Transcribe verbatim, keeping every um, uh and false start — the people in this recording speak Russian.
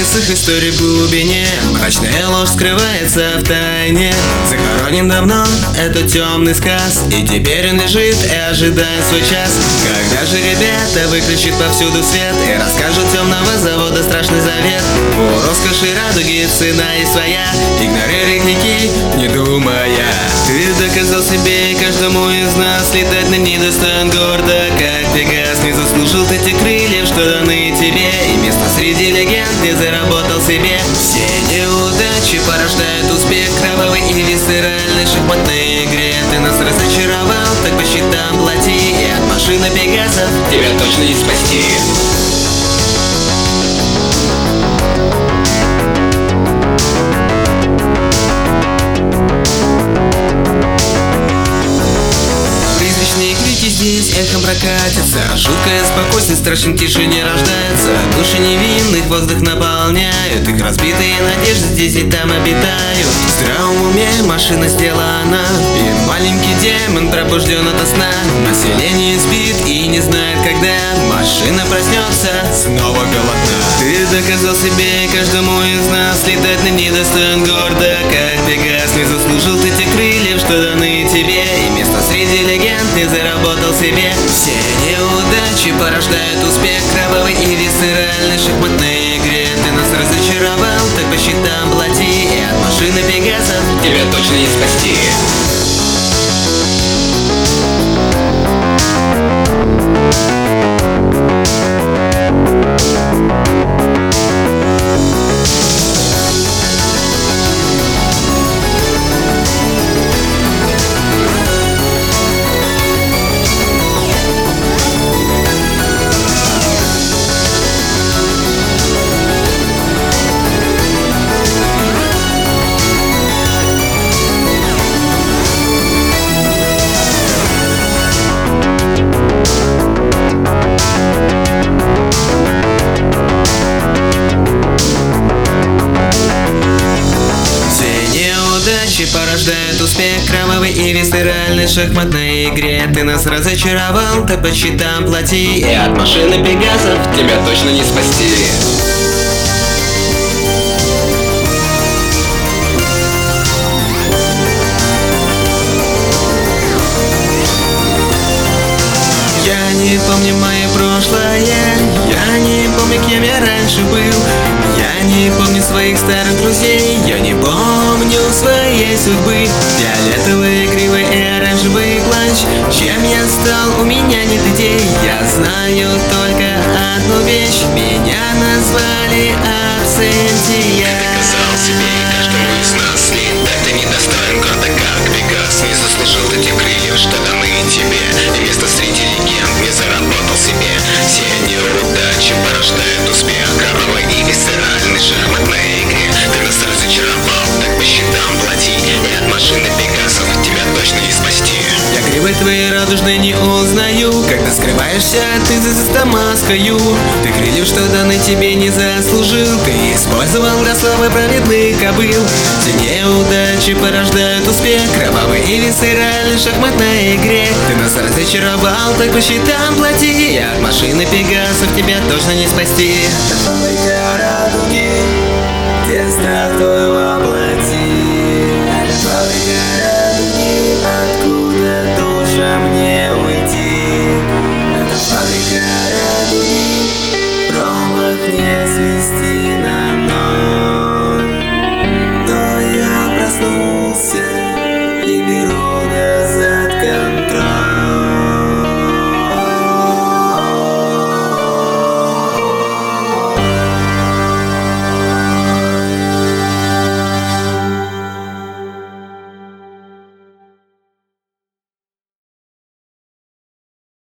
страницах истории в глубине мрачная ложь скрывается в тайне. Захоронен давно этот темный сказ, и теперь он лежит и ожидает свой час. Когда же ребята выключат повсюду свет и расскажут темного завода страшный завет? У роскоши радуги цена и своя, игнорируй греки, не думая. Ты доказал себе и каждому из нас, летать над ней достоин гордо, как Пегас. Не заслужил ты те крыльев, что даны тебе, и место среди легенд не заработал себе. Все неудачи порождают успех, кровавый и висцеральной шахматной игре. Ты нас разочаровал, так по счетам плати, и от машины Пегасов тебя точно не спасти. Здесь эхом прокатится жуткое спокойствие, страшен тишине рождается. Души невинных воздух наполняют, их разбитые надежды здесь и там обитают. В здравом уме машина сделана, и маленький демон пробужден ото сна. Население спит и не знает, когда машина проснется снова голодна. Ты доказал себе и каждому из нас, летать на ней достоин гордо, как Пегас. Не заслужил ты те крыльев, что даны тебе, и место среди легенд не заработал себе. Все неудачи порождают успех, кровавый и висцеральной шахматной игре. Ты нас разочаровал, так по счетам плати, и от машины Пегасов тебя точно не спасти. Порождает успех, кровавый и висцеральной шахматной игре. Ты нас разочаровал, ты по счетам плати, и от машины Пегасов тебя точно не спасти. Я не помню мое прошлое, я не помню, кем я раньше был. Я не помню своих старых друзей, я не помню своей судьбы. Фиолетовый, игривый и оранжевый плащ, чем я стал, у меня нет идей. Я знаю только одну вещь, меня назвали абсентия. Ты доказал себе и каждому из нас, летать ты недостоин гордо, как Пегас. Не заслужил ты те крыльев, что даны тебе, и место среди легенд не заработал себе. Все неудачи порождают успех, кровавый и висцеральной шахматной игре. Ты нас разочаровал, так по счетам плати, и от машины Пегасов тебя точно не спасти. Я грибы твои радужные не узнаю, когда скрываешься ты за маскою. Ты крыльев, что даны тебе, не заслужил, ты использовал для славы праведных кобыл. Все неудачи порождают успех, кровавый и висцеральной шахматной игре. Ты нас разочаровал, так по счетам плати, и от машины Пегасов тебя точно не спасти. Радуги, где страх твой